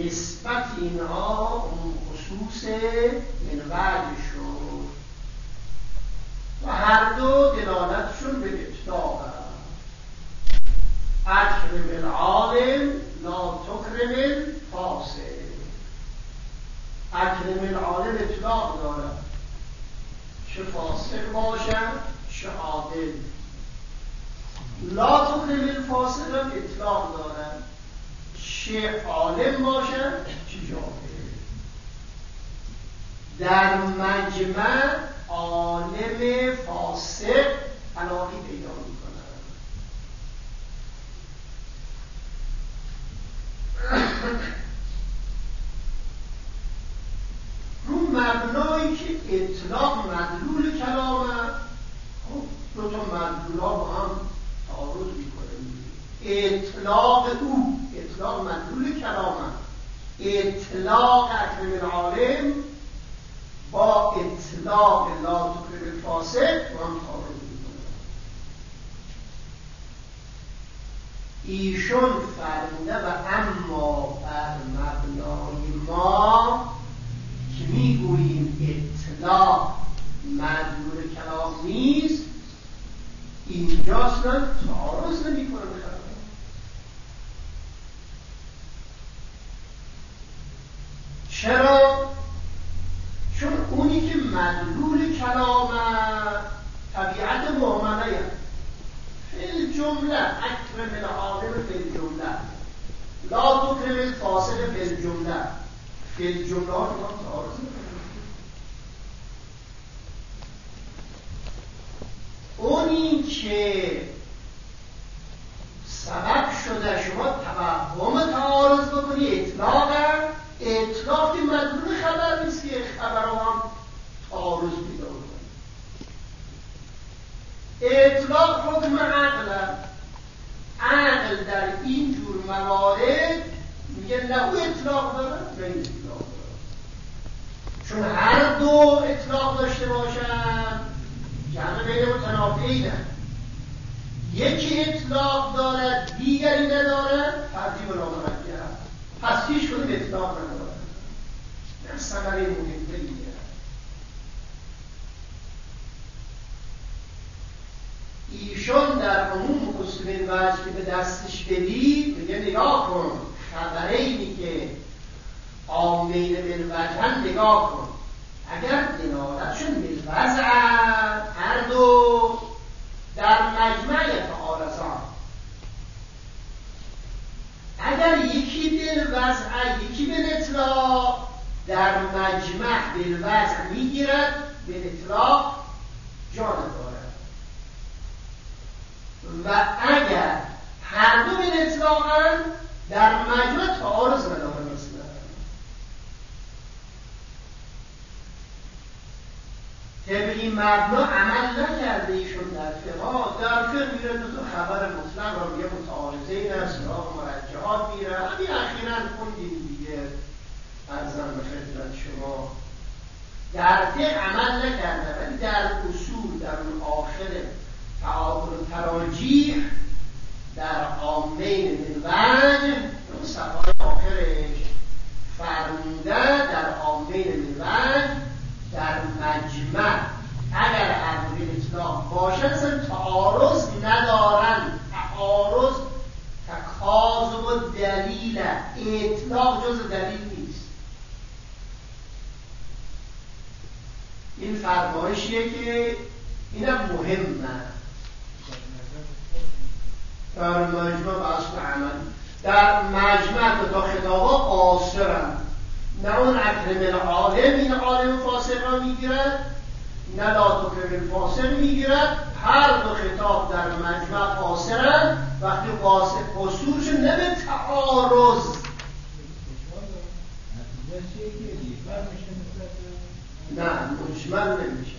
نسبت اینها اون خصوص من وجه شد و هر دو دلالتشون به اطلاق هست. اکرم العالم لا تکرم الفاسد. اکرم العالم اطلاق دارد، چه فاسق باشد چه عادل. لا تکرم الفاسد هم اطلاق دارد، چه عالم باشد چه جاهل. در مجمع عالم فاسق علاقی پیدا می‌کند. رو مبنایی که اطلاق مدلول کلام است، دو تا مدلول ها با هم تعارض می‌کنند. اطلاق او، اطلاق مدلول کلام است، اطلاق اکرم العالم با اطلاق لا تکرم الفاسد با هم تعارض می‌کنند. ایشون فرموده و اما بر مبنای ما که میگوییم اطلاق مدلول کلام نیست، اینجا اصلا تعارض نمی‌کنه. چرا؟ چون اونی که مدلول کلام طبیعت معامله است. فی الجمله اکرم العالم فی الجمله لا تکرم الفاسد فی الجمله. فی الجمله ها که ما تعارض نمی‌کنه. اونی که سبب شده شما توهم تعارض بکنی اطلاق مدلول خبر نیست که خبر هم تعارض پیدا کنه. اطلاق حکم عقل در این جور موارد میگه نه او اطلاق داره نه این اطلاق داره. چون هر دو اطلاق داشته باشن جمع بین متنافعینه. یکی اطلاق دارد دیگری ندارد، ترتیب نامرجع است. پس هیچ کدوم اطلاق ندارد. نه ثمره مهم دیگه. ایشون در عموم اصول این وجه که به دستش بدی میگه نگاه کن خبرینی که عامین بالوجه نگاه کن، اگر دلالتشون بالوضع هر دو در مجمع تعارضان، اگر یکی بالوضع یکی بالاطلاق در مجمع بالوضع میگیرد، بالاطلاق جا ندارد. و اگر هر دو بالاطلاقاً در مجمع تعارض ندارد. طبق این مبنا عمل نکرده ایشون در فقه. در فقه میره تو خبر مطلق را میگه متعارضین است، سراغ مرجحات میره. همین اخیراً خوندیم دیگه عرضم به خدمت شما. در فقه عمل نکرده، ولی در اصول در اون آخر تعادل و تراجیح در عامین بالوجه اون صفحه آخرش فرموده در عامین بالوجه در مجمع اگر هر دو اطلاق باشن اصلا تعارض ندارن. تعارض تکاذب و دلیل، اطلاق جز دلیل نیست. این فرمایشیه که اینم مهمه در مجمع و اصل عمل. در مجمع تا خطابا قاصرن، نه اون اکرم العالم این عالم فاسق را میگیرد، نه لا تکرم الفاسق میگیرد. هر دو خطاب در مجمع قاصرن. وقتی قصورش نه به تعارض، نه مجمل نمیشه.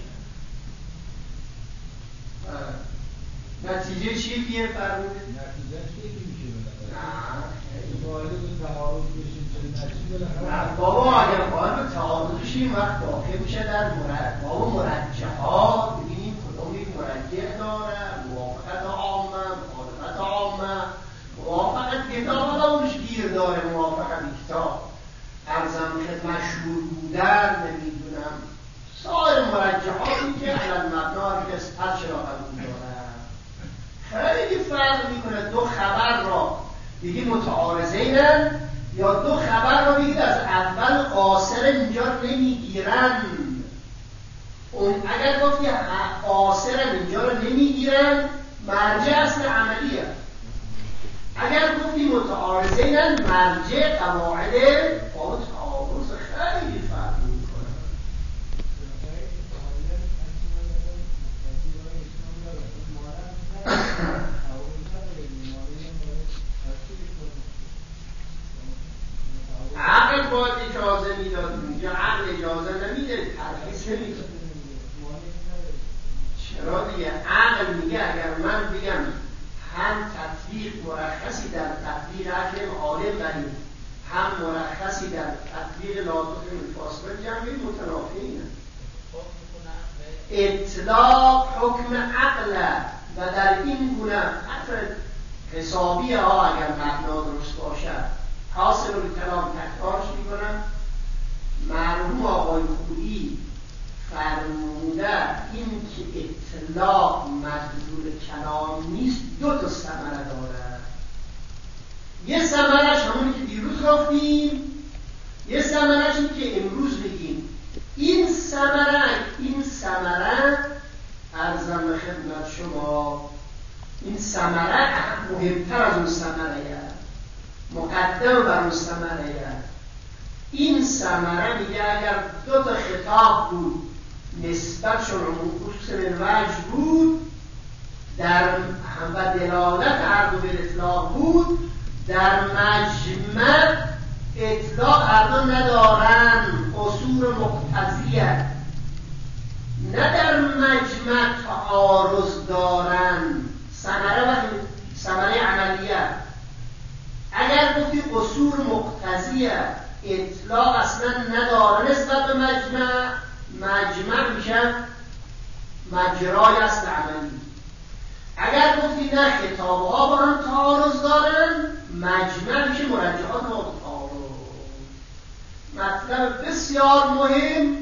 نتیجه چیه که فرمودید؟ نتیجه چیه که میشه بلده؟ نه وارد تعارض بشیم چه نتیجه نه بابا، اگر وارد تعارض بشیم وقت داخل میشه در بابا مرجحات. ببینیم کدوم یک مرجح داره، موافقت عامه، مخالفت عامه. موافقت کتاب حالا اونش گیر داره، موافقت کتاب ارزم خدمت مشهور بودن، نمیدونم سایر مرجحاتی که علل مبنا نسبت چرا قبول دارن خیلی فرق میکنه. دو خبر را بگی متعارضینن یا دو خبر را بگید از اول قاصر اینجا نمیگیرن. اون اگر گفتی قاصر اینجا رو نمیگیرن مرجع اصل عملیه. اگر گفتی متعارضینن مرجع قواعد با تعارض خیلی فرق میکنه. عقل باید اجازه میداد، اینجا عقل اجازه نمیده، ترخیص نمیده. چرا دیگه؟ عقل میگه اگر من بگم هم تطبیق مرخصی در تطبیق اکرم عالم داریم، هم مرخصی در تطبیق لازم الفاصله، جمعی متنافیینه. اطلاق حکم عقل و در این گونه حتی حسابی ها اگر مبنا درست باشد حاصل کلام تکرارش میکنم. مرحوم آقای خویی فرموده این که اطلاق مدلول کلام نیست دو تا ثمره داره. یه ثمرش همونی که دیروز گفتیم، یه ثمرش این که امروز بگیم. این ثمره ارزم خدمت شما، این ثمره مهمتر از اون ثمره، مقدم بر اون ثمره. این ثمره میگه اگر دو تا خطاب بود نسبتشون خصوص وجه بود در هم و دلالت هر دو به اطلاق بود، در مجمع اطلاق هر دو ندارن، قصور مقتضیه. نه در مجمع تعارض دارن. ثمره عملیه. اگر گفتی قصور مقتضیه اطلاق اصلا نداره نسبت به مجمع میشه مجرای اصل عملی. اگر گفتی نه خطابها با هم تعارض دارن مجمع میشه مرجحات با تعارض. مطلب بسیار مهم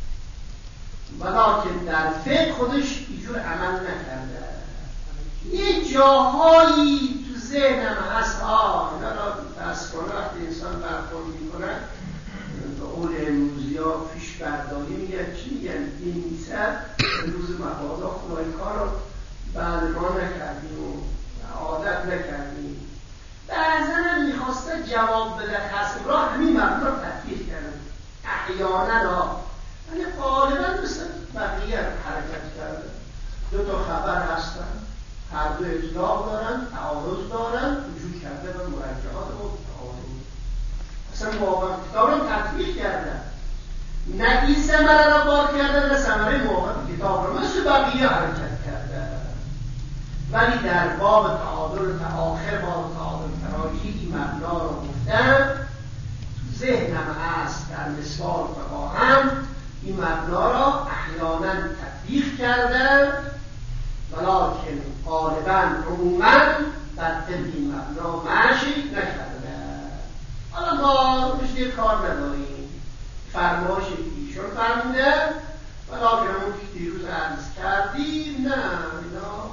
ولیکن در فقه خودش اینجور عمل نکرده. یه جاهایی تو ذهنم هست اینا را دست کنه وقتی انسان برخورد میکنه به قول امروزی ها پیش برداری میگن. چی میگن؟ این نیست امروز مبادا خدای کار رو بعد ما نکردیم و عادت نکردیم. بعضا هم میخواسته جواب بده خصم را همین مبنا رو تطبیق کردن احیانا ولی غالبا مثل بقیه حرکت کرده. دو تا خبر هستن، هر دو اطلاق دارن، تعارض دارن، وجود کرده و مرجحات و تعارض. اصلا موافق کتاب رو تطبیق کردن، نه این ثمره را بار کردن نه ثمره موافق کتاب رو مثل بقیه حرکت کردن. ولی در باب تعادل آخر باب تعادل تراجی این مبنا رو گفتن. تو ذهنم هست در مثال فقاهم این مبنا را احیانا تطبیق کردن ولیکن غالبا عموما بر طبق این مبنا مشی نکردن. حالا ما روش کار نداریم، فرمایش ایشون فرموده ولیکن همون که دیروز عرض کردیم نه اینا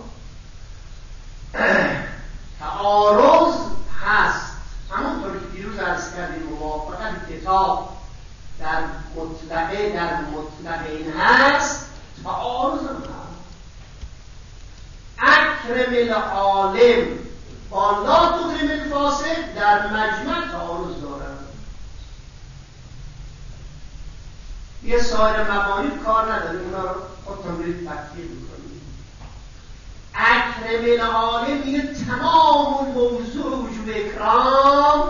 تعارض هست. همونطور که دیروز عرض کردیم موافقت کتاب در مطلقین هست، تعارض هم هست. اکرم العالم با لا تکرم الفاسق در مجمع تعارض دارند. یه سایر مبانی کار نداره، اونا رو خودتون برید تطبیق میکنید. اکرم العالم میگه تمام الموضوع وجوب اکرام،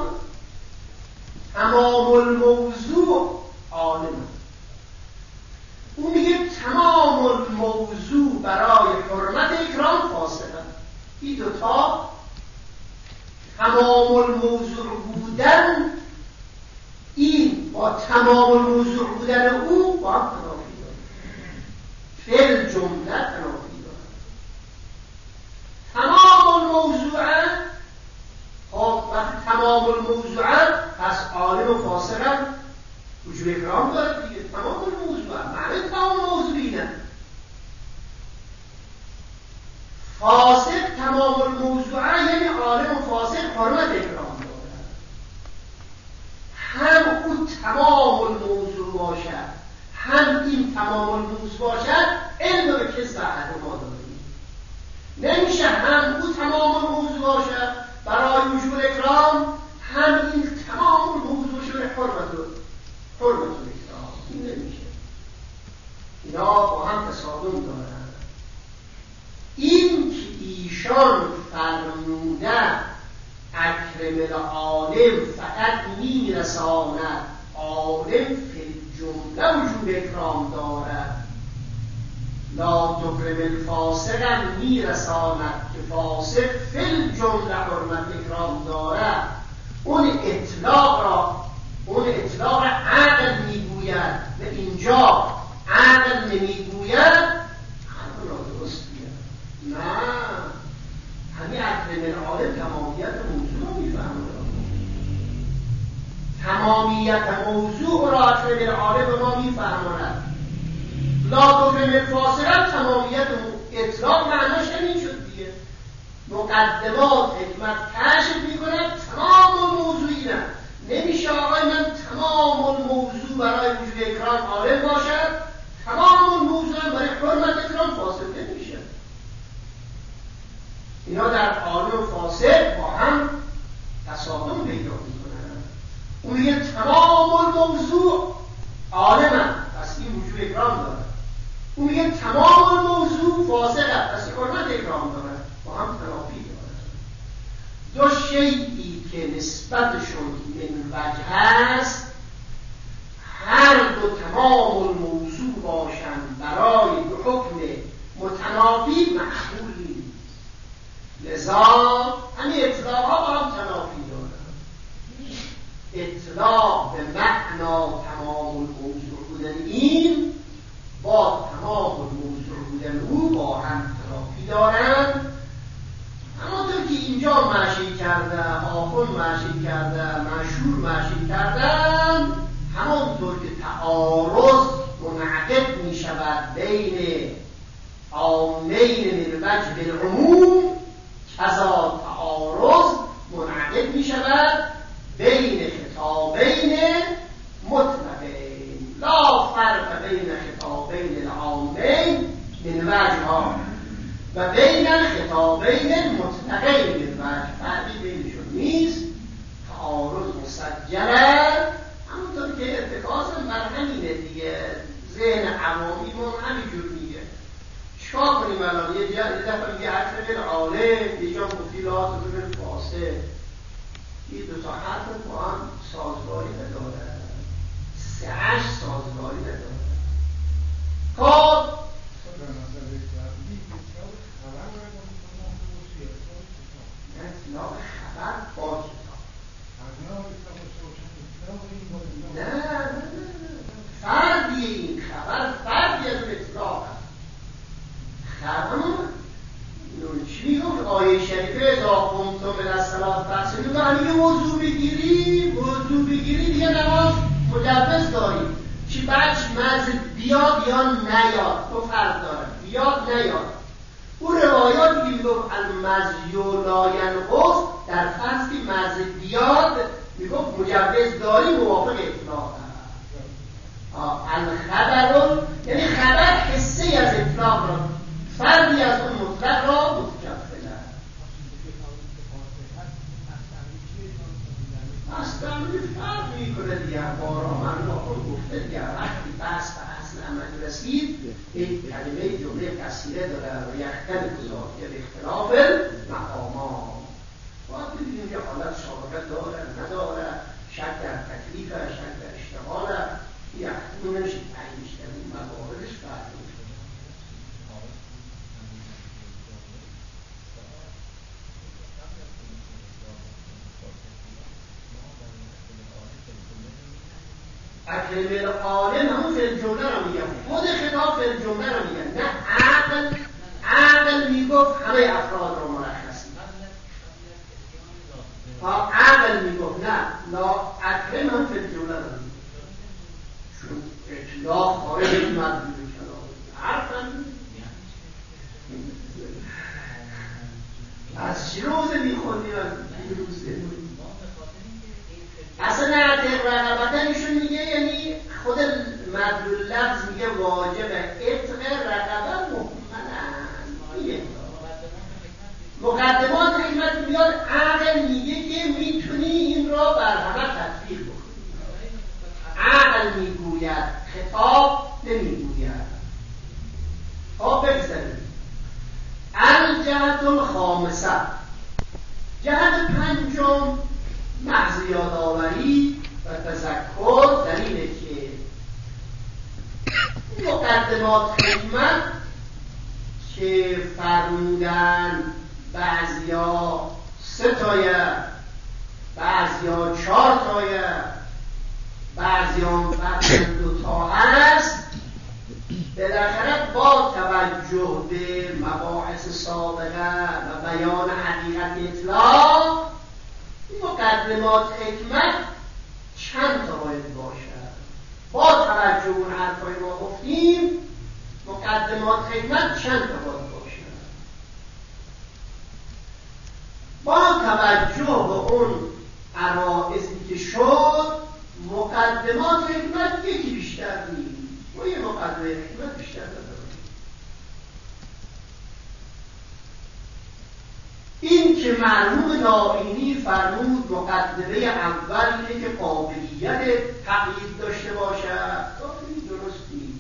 تمام الموضوع عالم. اون میگه تمام الموضوع برای حرمت اکرام فاسقه. این دوتا تمام الموضوع بودن این با تمام الموضوع بودن او با هم تنافی داره، فعل جمله تنافی داره. تمام الموضوع خب وقتی تمام الموضوع پس عالم و فاسقه وجوب اکرام داره دیگه. تمام الموضوع معنی تمام موضوع اینه. فاسق تمام الموضوع یعنی عالم و فاسق حرمت اکرام داره. هم او تمام الموضوع باشد هم این تمام الموضوع باشد، علم به کس احد ما داریم. نمیشه هم او تمام الموضوع باشد برای وجوب اکرام، هم این تمام الموضوع شده حرمت اکرام. این نمیشه. اینا با هم تصادم دارن. این که ایشان فرموده اکرم العالم فقط میرساند، عالم فی الجمله وجوب اکرام دارد، لا تکرم الفاسق هم میرساند که فاسق فی الجمله حرمت اکرام دارد. اون اطلاق عقل میگوید و اینجا عقل نمیگوید، همون را درست بیاد. نه، همین اکرم العالم تمامیت موضوع رو میفهمه. تمامیت موضوع را اکرم العالم به ما میفهماند. لا تکرم الفاسق تمامیت اطلاق معناش همین شد دیگه. مقدمات حکمت کشف میکند تمام الموضوعی نه. نمیشه آقای من تمام الموضوع برای وجوب اکرام عالم باشد، تمام الموضوع هم برای حرمت اکرام فاسد نمیشه. اینا در عالم و فاسد با هم تصادم پیدا میکنن. اون میگه تمام الموضوع عالمه، پس این وجوب اکرام داره. اون میگه تمام الموضوع فاسده، پس حرمت اکرام داره. با هم تنافی داره. دو شیئی که نسبتشون من وجه هست، هر دو تمام الموضوع باشند برای دو حکم متنافی مقبول نیست. لذا همین اطلاق‌ها با هم تنافی دارند. اطلاق به معنا تمام الموضوع بودن این با تمام الموضوع بودن او با هم تنافی دارند. همانطور که اینجا مشی کرده، آخون مشی کرده، مشهور مشی کردن، همانطور که تعارض منعقد می شود بین عامین من وجه العموم، کذا تعارض منعقد می شود بین خطابین مطلقین. لا فرق بین خطابین العامین من وجه و بین الخطابین المطلقین من وجه، فرقی بینشون نیست. تعارض مسجله، همونطور که ارتکازم بر همینه دیگه. ذهن عوامی ما همینجور میگه. چیکار کنیم الان؟ یه دفعه میگه اکرم العالم، یه جا گفتی لا تکرم الفاسق. یه دو تا حرف با هم سازگاری نداره، سهش سازگاری نداره. خب اطلاق خبر با کتاب نه فردی، این خبر فردی از اطلاق خبر. چی میگفت آیه شریفه اذا قمتم الی الصلاة فاغسلوا وجوهکم؟ موضوع بگیری دیگه نماز مجوز داری. چی بچ مزه بیاد یا نیاد تو فرق داره، بیاد نیاد. اون روایاتی که میگفت المزی لا ینقص، در فرض که مزه بیاد میگفت مجوز داری، موافق اطلاق الخبر، یعنی خبر حصه از اطلاق را، فردی از اون مطلق را متکفله. اصلا فرق میکنه دیگه. بارا من با خود گفته دیگه، وقتی بحث به اصل عمل رسید یک کلمه جمله کثیره داره و یختلف ذات اختلاف مقامات. باید ببینیم که حالت سابقه داره نداره، شک در تکلیف، شک در اشتغال، یختون نمیشه تعیینش در این مواردش فرق میکنه. اکرم العالم همون فی الجمله رو میگم، خود خطاب فی الجمله رو میگم. نه عقل میگفت همه افراد رو مرخصی. عقل میگفت نه، لا اکرم هم فی الجمله رو میگم. چون اطلاق خارج از مدلول کلام حرفم از چی روزه میخوندیم از روزه اصلا نعتق رقبتن ایشون میگه یعنی خود مدلول لفظ میگه واجب عتق رقبه محملن مقدمات حکمت میاد عقل میگه که میتونی این را بر همه تطبیق بکنی عقل میگوید خطاب نمیگوید خب بگذاریم الجهت الخامسه جهت پنجم محض یادآوری و تذکر در اینه که مقدمات حکمت که فرمودن بعضیا 3 تایه بعضیا 4 تایه بعضیا 2 تا هست بالاخره با توجه به مباحث سابقه و بیان حقیقت اطلاق مقدمات حکمت چند تا باید باشد با توجه به اون حرفای ما گفتیم مقدمات حکمت چند تا باید باشد با توجه به اون عرائضی که شد مقدمات حکمت یکی بیشتر نیست و یه مقدمه حکمت بیشتر نداره این که مرحوم نائینی فرمود مقدمه اول اینه که قابلیت تقیید داشته باشد این درست نیست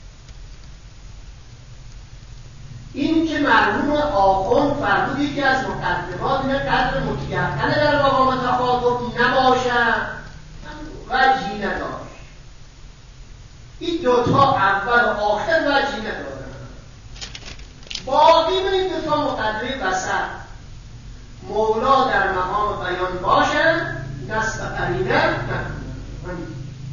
این که مرحوم آخوند فرمود یکی از مقدمات اینه قدر متیقن در مقام تخاطب نباشد وجهی نداشت این 2 تا اول و آخر وجهی ندارن باقی به این 2 تا مقدمه وسط مولا در مقام بیان باشد نصب قرینه نکنه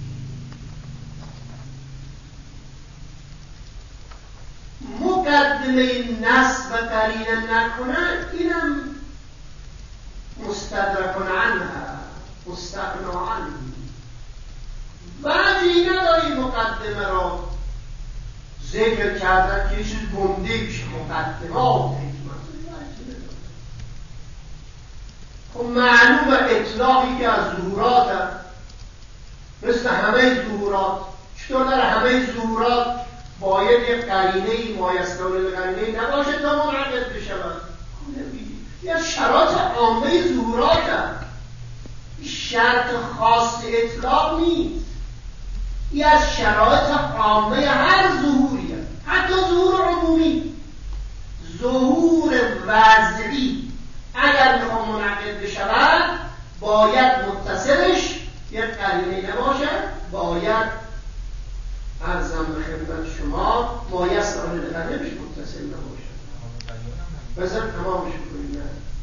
مقدمه نصب قرینه نکنه اینم مستدرکن عنها مستغنا عنه وجهی نداری مقدمه را ذکر کردن که یه چیز گنده میشه مقدمات خب معلوم اطلاقی که از ظهورات هست مثل همه ظهورات چطور در همه ظهورات باید یک قرینه‌ای مایستان قرینه‌ای نباشه تا منعقد بشود یه از شرایط عامه ظهورات هست شرط خاص اطلاق نیست این از شرایط عامه هر ظهوری هست حتی ظهور عمومی ظهور وضعی اگر میخوام منعقد بشود باید متصلش یک قرینه نباشد باید عرضم به خدمت شما مایست آن قرینهش متصل نباشد بذار تمامش کنیم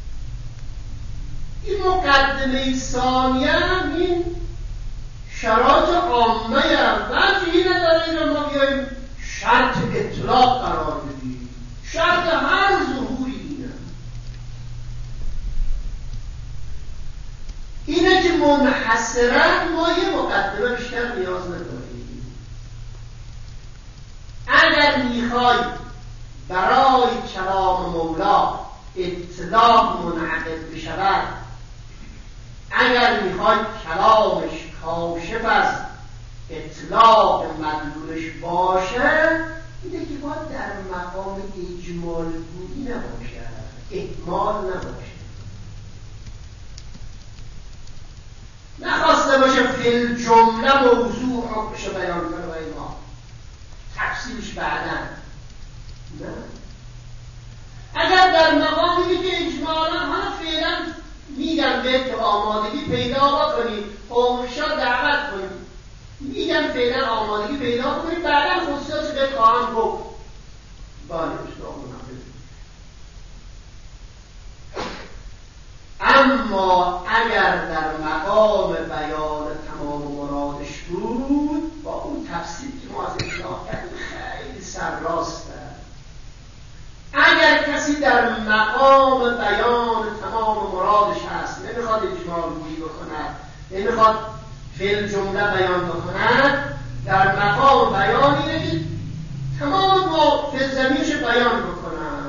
این مقدمه ثانیه این شرایط عامه وجهی نداره این ما بیاییم شرط اطلاق قرار بدیم شرط هر ظهوری اینه که منحصرا ما یه مقدمه بیشتر نیاز نداریم اگر میخوای برای کلام مولا اطلاق منعقد بشود اگر میخوای کلامش کاشف از اطلاق مدلولش باشه اینه که باید در مقام اجمال گویی نباشه احمال نباشه نخواسته باشه فی الجمله موضوع حکمش بیان کنه و اینا تفصیلش بعداً نه اگر در مقامی که اجمالا ها فعلا میگم به که آمادگی پیدا کنید فوقشا دعوت کنید میگم فعلا آمادگی پیدا کنید بعدا خصوصی به خواهم گفت بله اشتاق اما اگر در مقام بیان تمام مرادش بود با اون تفسیر که ما از اطلاق کردیم خیلی سرراسته اگر کسی در مقام بیان تمام مرادش هست نمیخواد اجمال گویی بکند نمیخواد فعل جمله بیان بکند در مقام بیان اینه که تمام با زمینش بیان بکنن.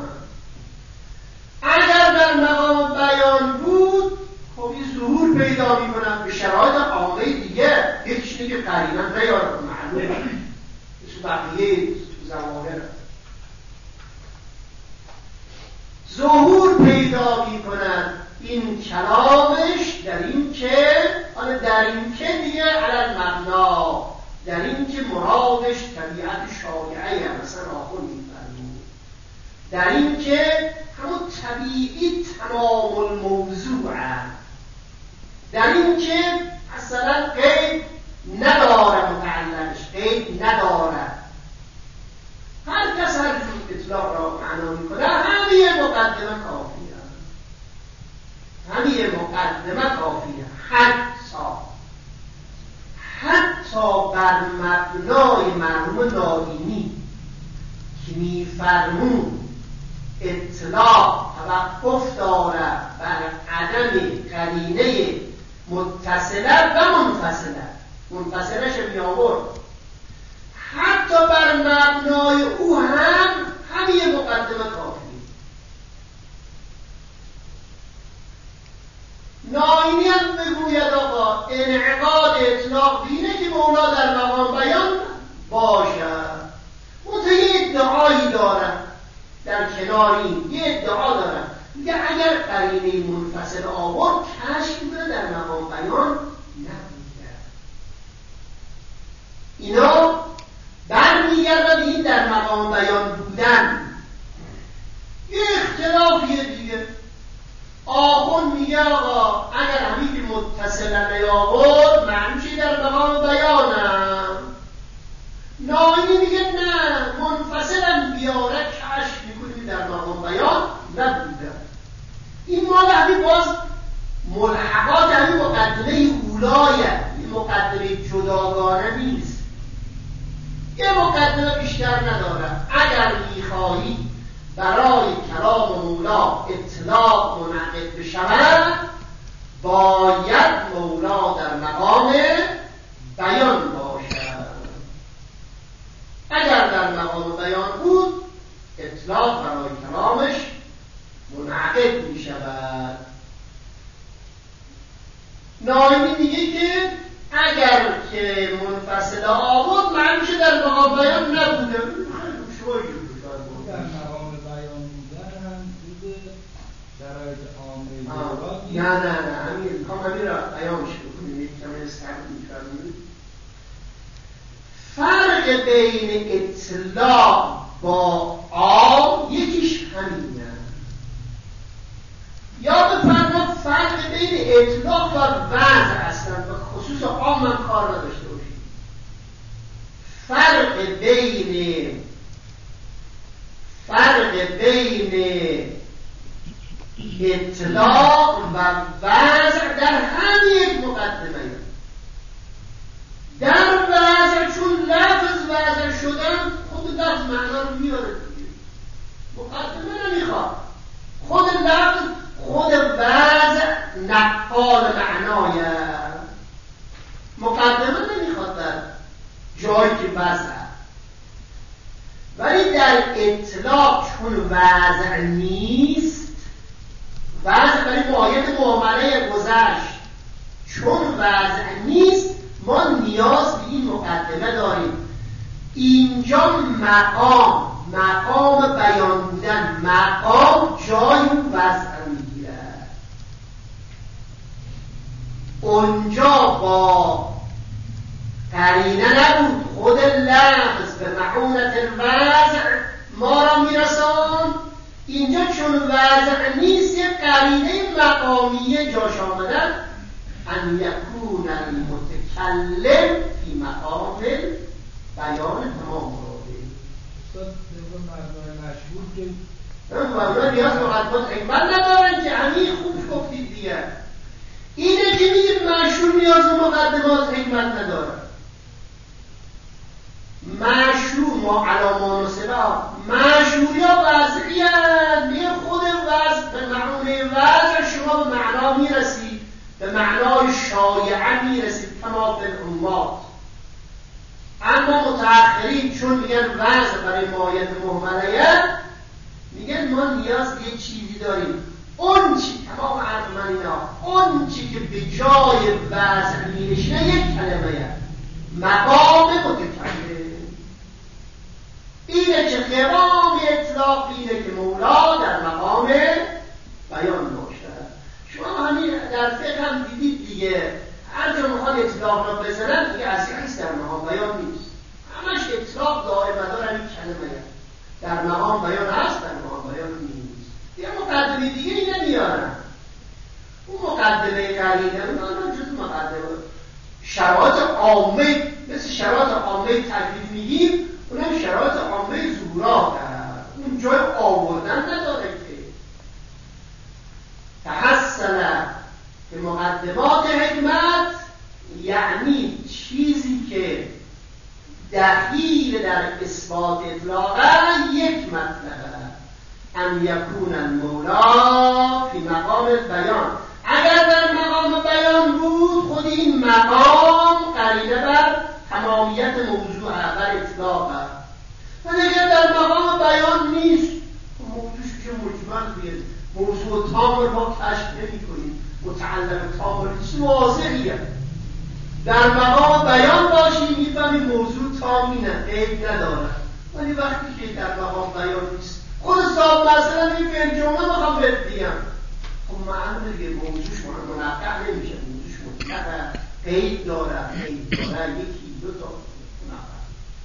اگر در مقام بیان بود خب این ظهور پیدا میکنن به شرایط عامه دیگه، یکیش اینه که قرینا نیاره معلومه تو بقیه تو ظواهر ظهور پیدا میکنن این کلامش در این که دیگه علل مبنا، در این که مرادش طبیعت شایعه مثلا آخون میفرمود، در این که همون طبیعی تمام الموضوعه، در این که اصلا قید نداره، متعلقش قید نداره، هر کس هر جور اطلاق را معنا میکنه. همین مقدمه کافیه، همین مقدمه کافیه. حتی بر مبنای مرحوم نادینی که میفرمون اطلاق توقف داره بر عدم قرینه متصله و منفصلش میآورد، حتی بر مبنای او هم همین مقدمه کافی. ناینی هم بگوید آقا انعقاد اطلاق بینه که مولا در مقام بیان باشد، منتها یه ادعایی دارن در کنار این، یه ادعا دارن میگه اگر قرینه منفصل آورد کشف بوده در مقام بیان نبوده. اینا برمیگرده به این در مقام بیان بودن. یه اختلافیه دیگه. آخون میگه آقا اگر همین که متصل نیاورد معنیش در مقام بیانم. ناینی میگه نه، منفصلم بیاره کشف میکنی در مقام بیان نبوده. این مال همین باز ملحقات همین مقدمه اولایه، این مقدمه جداگانه نیست، یه مقدمه بیشتر نداره. اگر میخواهی برای کلام مولا اطلاق منعقد بشود باید مولا در مقام بیان باشد. اگر در مقام بیان بود اطلاق برای کلامش منعقد می شود. ناینی میگه که اگر که منفصل آورد معنیش در مقام بیان نبوده. در مقام بیان بودن هم بوده شرایط عامه نه همین را بیانش بکنیم. یک کمی استعمال می‌کنیم. فرق بین اطلاق با عام یکیش همینه. یا بفرما فرق بین اطلاق و وضع اصلا و خصوص عام هم کار نداشته باشید. فرق بین اطلاق و وضع در همین مقدمه. در وضع چون لفظ وضع شدن خود لفظ معنا رو میاره دیگه، مقدمه نمیخواد. خود لفظ خود وضع نقال معنایه، مقدمه نمیخواد در جایی که وضع. ولی در اطلاق چون وضع نیست، وضع برای معاید معامله گذشت، چون وضع نیست ما نیاز به این مقدمه داریم. اینجا مقام بیان بودن، مقام جای اون وضع میگیره. اونجا با قرینه نبود، خود لفظ به معونت الوضع ما را میرسان. اینجا چون وضع نیست یه قرینه مقامیه جاش آمدن، ان یکون المتکلم فی مقام بیان تمام مراده. استاد مردم مشهور که مردم نیاز مقدمات حکمت ندارن که همین خوب گفتید دیگه. اینه که میگه مشهور نیاز مقدمات حکمت نداره. مشهور ما علامان و سبا مشهوری ها وضعی هست. میگه خود وضع به معنی وضع شما به معنا میرسید، به معنای شایعه میرسید کما بالعمات. اما متأخرین چون میگن وضع برای مایت مهملیت، میگن ما نیاز به یه چیزی داریم، اون چی تمام عرض من اینا، اون چی که به جای وضع میشه یک کلمه مقام متکلم. اینه که قوام اطلاق اینه که مولا در مقام بیان باشد. شما همین در فقه هم دیدید دیگه، هر جا میخوان اطلاق را بزنن دیگه اصلی در مقام بیان نیست، همش اطلاق دائم مدار این کلمه در مقام بیان هست، در مقام بیان نیست. یه مقدمه دیگه این نمیارن، اون مقدمه قرینه اون جز مقدمه شرایط عامه، مثل شرایط عامه تکلیف میگیم، اونم شرایط عامه ظهورات هست، اون جای آوردن نداره که تحصل به مقدمات حکمت، یعنی چیزی که دخیل در اثبات اطلاقا یک مطلبه، ان یکون المولا فی مقام بیان. اگر در مقام بیان بود خود این مقام قرینه بر تمامیت موضوع بر اطلاق هست، ولی اگر در مقام بیان نیست موضوعش که مجمل بیاد، موضوع تام رو کشف نمی کنیم، متعلق تام رو چیز واضحیه. در مقام بیان باشیم میفهمیم موضوع تام اینه، عیب نداره، ولی وقتی که در مقام بیان نیست، خود صاحب مثلا این فعل جمله میخوام بهت بگم، خب معلومه دیگه موضوعش منقع نمیشه، موضوعش مطلقه، قید داره، یکی دو تا منقع.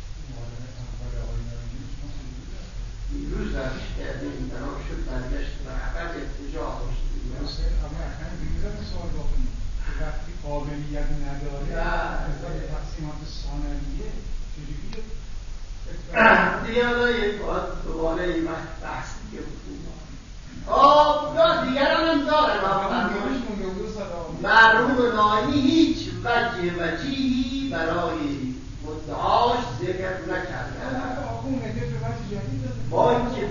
دیروز درش کردیم این بنام شد برگشت و حقیقت ارتجاع داشت. اما اخیراً دیگران سوال بکنیم که وقتی قابلیت نداره نسبت تقسیمات ثانویه چجوری دیگه حالا یک باید دوباره این وقت بحث دیگه بکنیم. یا دیگران هم داره مرحوم ناینی هیچ وجهی برای مدعاش ذکر نکردن. با اینکه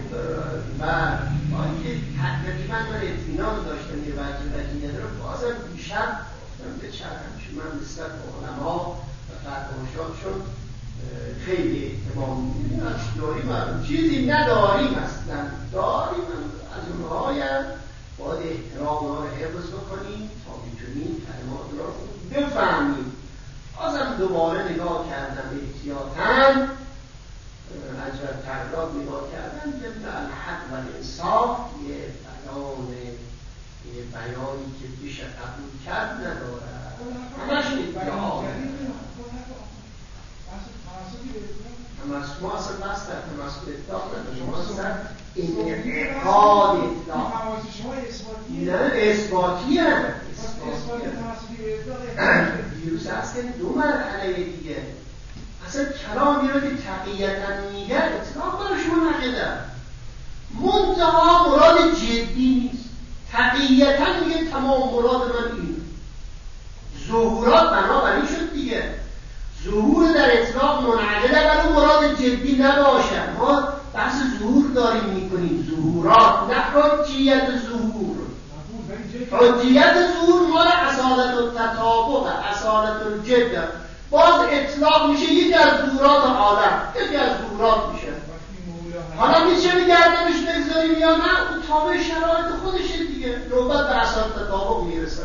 تقریبا من اطمینان داشتم یه وجهی نداره، بازم بیشتر بچرم چون من نسبت به علما و فتواشاتشون خیلی احتمام داریم، چیزی نداریم اصلا، داریم از اونهایم باید احترام ها رو حفظ بکنیم تا میتونیم کلمات رو بفهمیم. بازم دوباره نگاه کردم احتیاطاً، اجر تقراب نگاه کردم که الحق و الانصاف یه بیانی که بیشه قبول کرد نداره، همش ادعا ما اصلا بحث در تمسک اطلاق نداشت، ما اصلا این اعقاد اطلاق نه اثباتی هم دیروز اصلا دو مرحله دیگه، اصلا کلامی رو که تقییتا میگه اطلاق برشون نقیده، منتها مراد جدی نیست، تقییتا میگه تمام مراد من این ظهورات بنابراین شد دیگه، ظهور در اطلاق منعقده ولی مراد جدی نباشد. ما بحث ظهور داریم میکنیم، ظهورات نه حجیت ظهور. حجیت ظهور مال اصالت التطابق، اصالت الجد، باز اطلاق میشه یکی از ظهورات عالم، یکی از ظهورات میشه. حالا میشه میگردمش بگذاریم یا نه، اون تابع شرایط خودشه دیگه، نوبت به اصالت التطابق میرسه.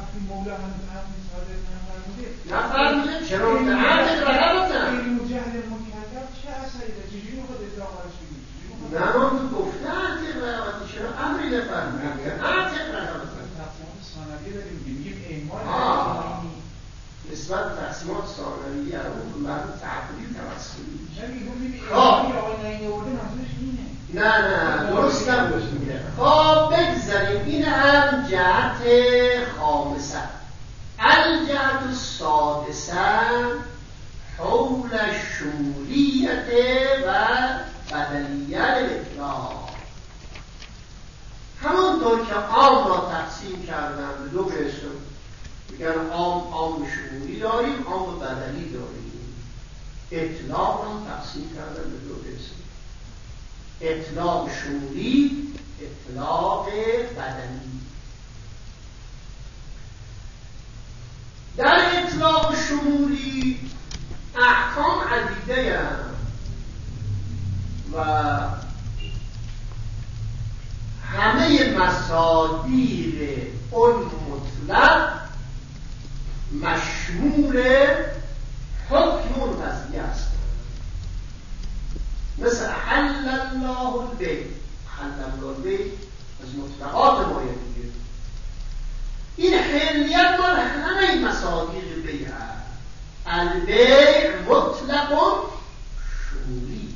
نفرمونه چرا به عرض رقبتن علم و جهل مکذب چه اثری داره؟ چجوری میخواد اطلاقش بگید؟ نه من تو گفته عرض رقبتی چرا امری نفرمونه عرض رقبتن تقسیمات ثانویه داریم میگیم ایمان نسبت تقسیمات ثانویه اون مربوط تعبدی توسلی نه درست نبود. خب بگذاریم این هم جهت خامسه. الجهت السادسه حول شمولیت و بدلیت الاطلاق. همونطور که عام را تقسیم کردن به دو قسم، میگن عام شمولی داریم، عام بدلی داریم. اطلاق را تقسیم کردن به دو قسم، اطلاق شمولی، اطلاق بدلی. در اطلاق شمولی احکام عدیده و همه مصادیق اون مطلق مشمول حکم اون قضیه است. مثل حل الله البیع، حل الله البیع از مطلقات مایه دیگه. این حلیت مال همه مصادیق بیع هست. البیع مطلق شمولی.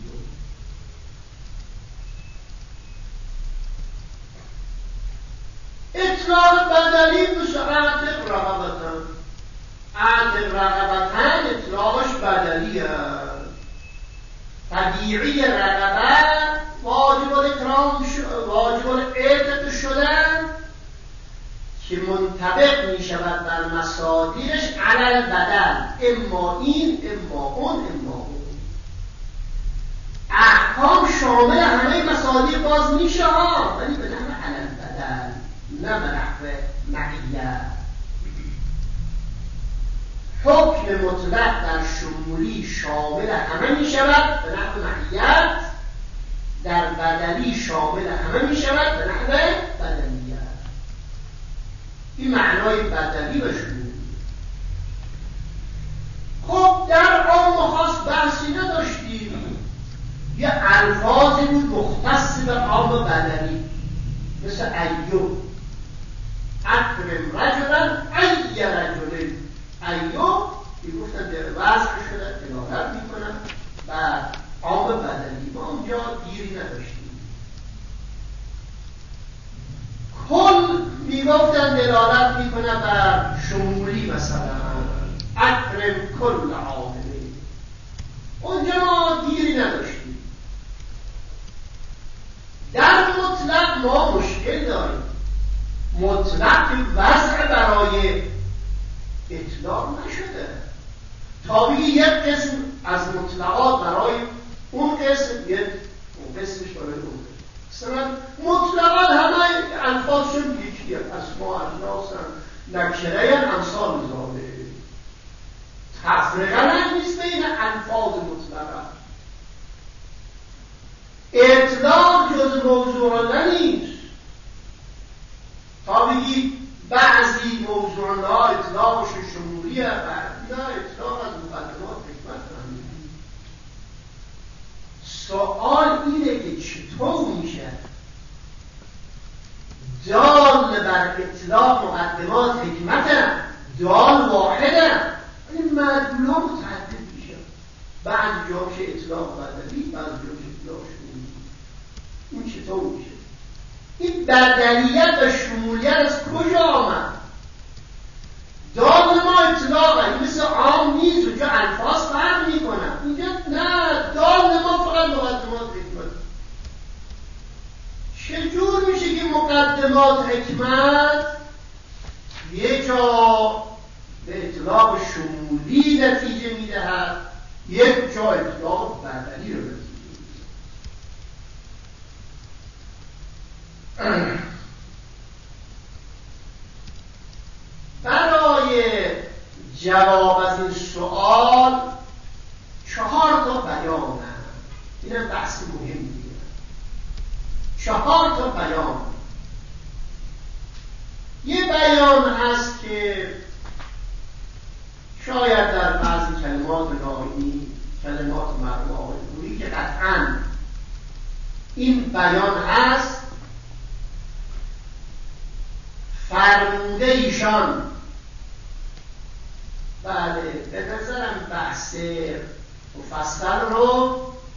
اطلاق بدلی مثل عتق رقبتن. عتق رقبتن اطلاقش بدلی هست. طبیعی رقبت واجب الاعتق شدن که منطبق می شود بر مصادیرش علی البدل، اما این اما اون اما اون. احکام شامل همه مصادیر باز میشه ها، ولی به نحو علی البدل، نه به نحو معیت. حکم مطلق در شمولی شامل همه می شود به نحو معیت، در بدلی شامل همه می شود به نحو بدلیت. این معنای بدلی و شمولی. خب در عام و خاص بحثی نداشتیم، یه الفاظی بود مختص به عام و بدلی، مثل ایوب، اکرم رجلا ای رجل. ایوب میگفتن در وضع شده دلالت میکنن و عام بدلی. ما اونجا دیری نداشتیم. کل میگفتن دلالت میکنه بر شمولی، مثلا اکرم کل عاملی. اونجا ما دیری نداشتیم. در مطلق ما مشکل داریم. مطلق وضع برای اطلاق نشده. تا بگی یک قسم از مطلقات برای اون قسم، اون قسمش برای اون قسم. مثلا مطلقات همه الفاظشون یکیه، اسماء اجناسن، نکره امثال ذالک. تفرقه نیست بین الفاظ مطلقه. اطلاق جز موضوع نیست. تا بگی بعضی موضوع ها اطلاقش شمولیه، نه، اطلاق از مقدمات حکمت هم. سوال اینه که چطور میشه دال بر اطلاق مقدمات حکمت دال واحده، این مدلولا متعدد میشه. بعضی جا میشه اطلاق بدلی، بعضی جا میشه اطلاق شمولی. این چطور میشه؟ این بدلیت و شمولیت از کجا آمد؟ دال ما اطلاقه، این مثل عام نیست، اونجا الفاظ فرق میکنن. اینجا نه، دال ما فقط مقدمات حکمت. چجور میشه که مقدمات حکمت یه جا به اطلاق شمولی نتیجه میدهد، یک جا اطلاق بدلی رو نتیجه میدهد؟ برای جواب از این سوال 4 تا بیان هست. اینم بحث مهمیه. 4 تا بیان. یه بیان هست که شاید در بعضی کلمات ناینی، کلمات مرحوم آقای پوری که قطعاً این بیان هست، فرموده ایشان. بله، به نظرم بحث مفصل رو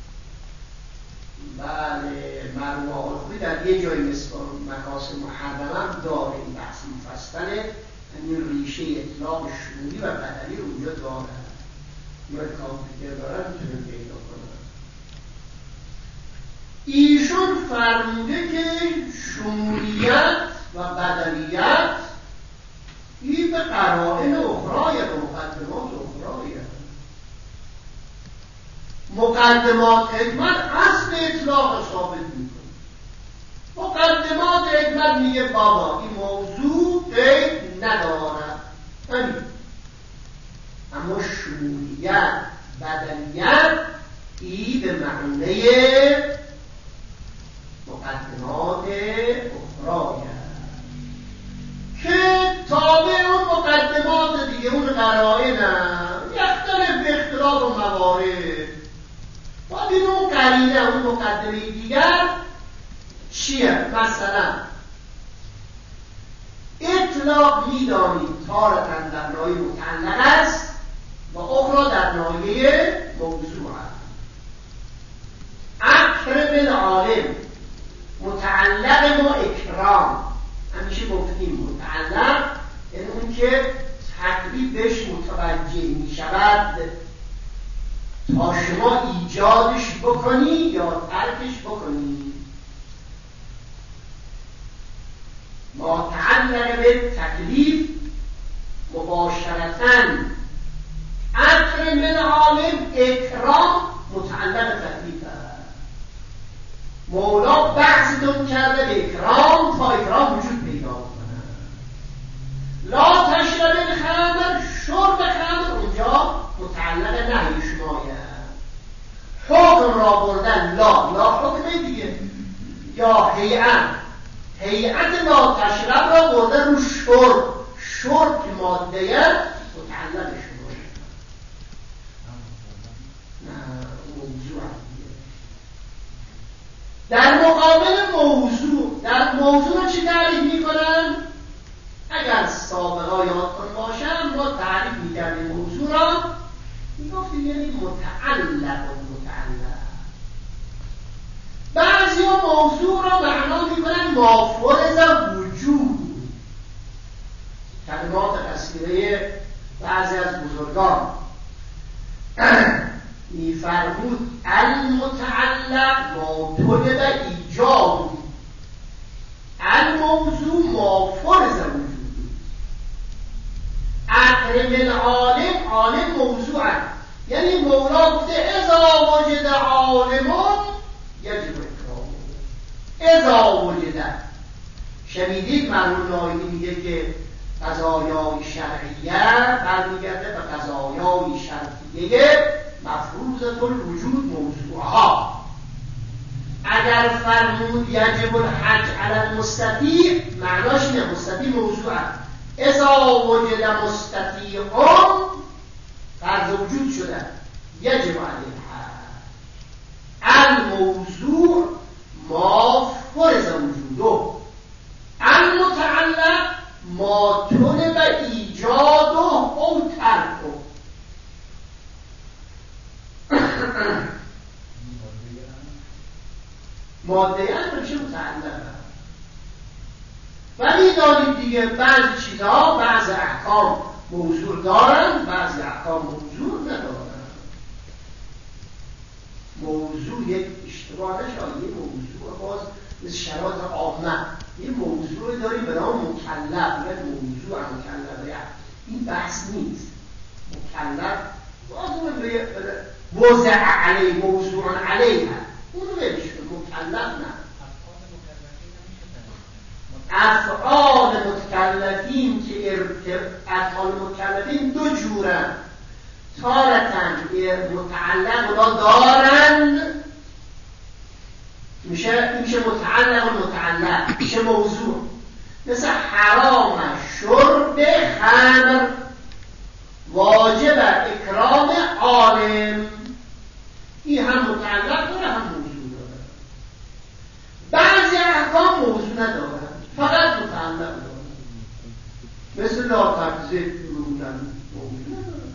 بله مرحوم آقای خوبی در یه جای مثل مکاسب محرمم داره. این بحث مفصله، این ریشه اطلاق شمولی و بدلی رو اونجا داره. یا کامپیوتر داره میتونم پیدا کنم. ایشون فرموده که شمولیت و بدلیت این به قرائن اخرای، به مقدمات اخرای. مقدمات حکمت اصل اطلاق ثابت میکنه. مقدمات حکمت میگه بابا این موضوع قید ندارد، اما شمولیت بدلیت ای به معنی مقدمات اخرای که تابع اون مقدمات دیگه، اون قرائن یختلف به اختلاف و موارد. باید این اون قرینه، اون مقدمه دیگر چیه؟ مثلا اطلاق می‌دانید تارة در ناحیه متعلق است و اخرى در ناحیه موضوع است. اکرم العالم متعلق ما اکرام، همیشه گفتیم متعلق یعنی اون که تکلیف بهش متوجه می شود تا شما ایجادش بکنی یا ترکش بکنی. ما تعلق به تکلیف مباشرتاً. اکرم العالم اکرام متعلق تکلیف است. مولا بحثتون کرده به اکرام تا اکرام وجود پیدا کنه. لا تشرب الخمر، شرب خمر اونجا متعلق نهی شمایه. حکم را بردن لا حکم دیگه یا هیئت لا تشرب را برده رو شرب که ماده متعلق شمایه. نه موضوع در مقابل موضوع چی تعریف میکنن؟ اگر سابقا یادتون باشه ما تعریف میکردیم موضوع را، میگفتیم یعنی متعلق. بعضی ها موضوع را معنا میکنن ما فرض وجود. کلمات قصیره بعضی از بزرگان میفرمود المتعلق ما طلب ایجاد، الموضوع ما فرض وجود. اکرم العالم، عالم موضوع است. یعنی مولا گفته اذا وجد عالمون یجب اکرامه. اذا وجد، شنیدید مرحوم نایمی میگه که قضایای شرعیه برمیگرده به قضایای شرعیه مفروضة الوجود موضوعها. اگر فرمود یجب الحج علی المستطیع، معناش اینه مستطیع موضوع است. اذا وجد مستطیعون فرض وجود شده یجب علیه الحج. الموضوع ما فرض وجوده، المتعلق ما طلب ایجاده او ترکه. ماده هم میشه متعلق. ولی دارید دیگه بعضی چیزها، بعضی احکام موضوع دارن، بعضی احکام موضوع ندارن. موضوع یک اشتباه نشاید، یه موضوع باز مثل شرایط عامه یه موضوع داریم به نام مکلف، یه موضوع مکلفه. این بحث نیست. مکلف باز اون به وضع علیه، موضوع علیه، اون رو بهش مکلف نه. افعال متکلفین که افعال متکلفین دو جورن. تارتن متعلق را دارن، میشه متعلق، میشه موضوع. مثل حرام شرب خمر، واجب اکرام عالم. این هم متعلق داره هم موضوع داره. بعضی احکام موضوع ندارن، فقط متعلق دارن. مثل لا تبذیر بودن موضوع ندارن.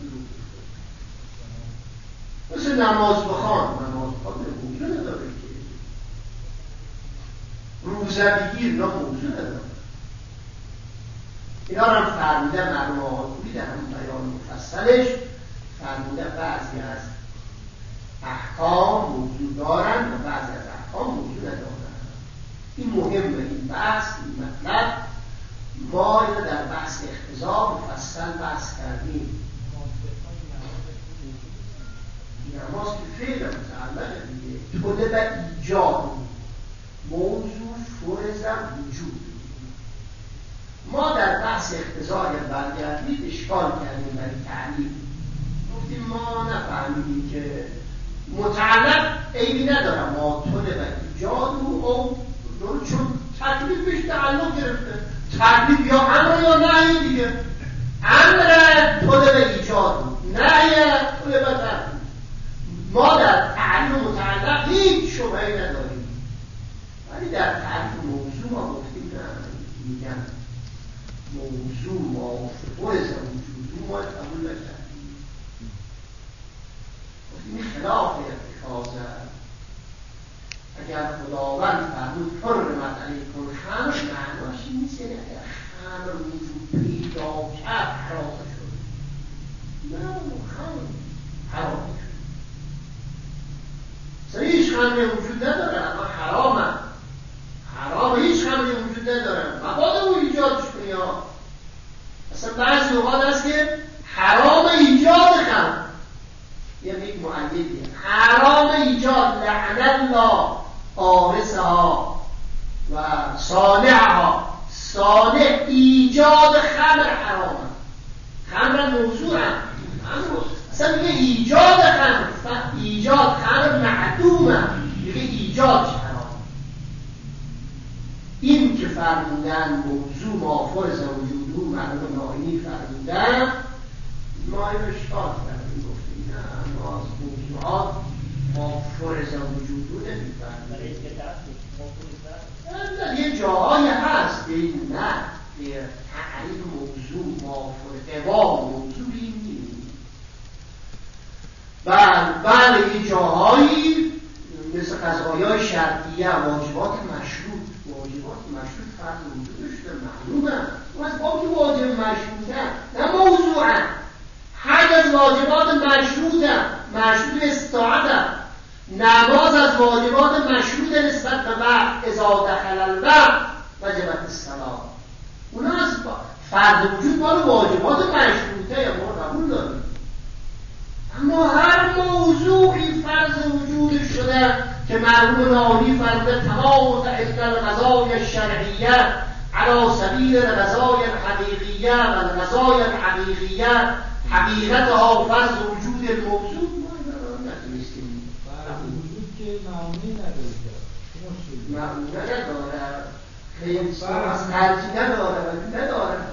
مثل نماز بخوان موضوع نداره. روزه بگیر اینا موضوع نداره. اینا رو هم فرموده مرحوم آقایی در هم بیان مفصلش فرموده بعضی از احکام موضوع دارن و بعضی از احکام موضوع ندارن. این مهمه، این بحث، این مطلب. ما اینو در بحث اقتضا مفصل بحث کردیم. نماز که فعل متعلق دیگه طلب ایجاد، موضوع فرض وجود. ما در بحث اقتضا برگردید اشکال کردیم برای تعلیل. گفتیم ما نفهمیم فهمیدیم که متعلق عیبی ندارم ما طلب ایجاد او چون تکلیفش تعلق گرفته، تکلیف یا امر یا نهی دیگه. امر طلب ایجاد، نهی طلب تکلیف. ما در تعریف متعلق هیچ شبهه‌ای نداریم، ولی در تعریف موضوع ما گفتیم میگن موضوع ما فرض وجود ما قبول نکردیم، گفتیم خلاف ارتکاز است. اگر خداوند فرمود حرمت علیکم الخمر، معناش این نیست یعنی اگر خمر وجود پیدا کرد حرام شد. نه، خمر حرام شد. اصلا هیچ خمری وجود نداره، اما حرام هیچ خمری وجود نداره. مبادا او ایجادش کنی ها. اصلا بعضی اوقات هست که حرام ایجاد خمر، یعنی یک معیدیه حرام ایجاد، لعن الله آرسها و صانعها. صانع ایجاد خمر حرامه، خمر موضوع هم اصلا میگه ایجاد خمر، ایجاد خمر معدومه، میگه ایجاد حرام. این که فرمودن موضوع ما فرض وجودو معلوم ناهی فرمودن، ما این اشکال کردیم، گفتیم نه، ما از موضوعات ما فرض وجودو نمیفرمیم. یه جاهای هست که این نه که تعریف موضوع ما فرض موضوع این نیست. بله یه جاهایی مثل قضایای شرطیه، واجبات مشروط فرض وجودش در معلومه، اون از بابی واجب مشروطه نه موضوعه. حج از واجبات مشروطه، مشروط استطاعته. نماز از واجبات مشروط نسبت به وقت، اذا دخل الوقت وجبت الصلاة. اونا از فرض وجود مال واجبات مشروطه یا ما قبول داریم. اما هر موضوعی فرض وجود شده که مرحوم ناهی فرموده تمام الغذای الشرعیه علی سبیل الغذای الحقیقیه و الغذای الحقیقیه حقیقتها فرض وجود الموضوع. معموله نداره، خیلی از ترجیح نداره، ولی نداره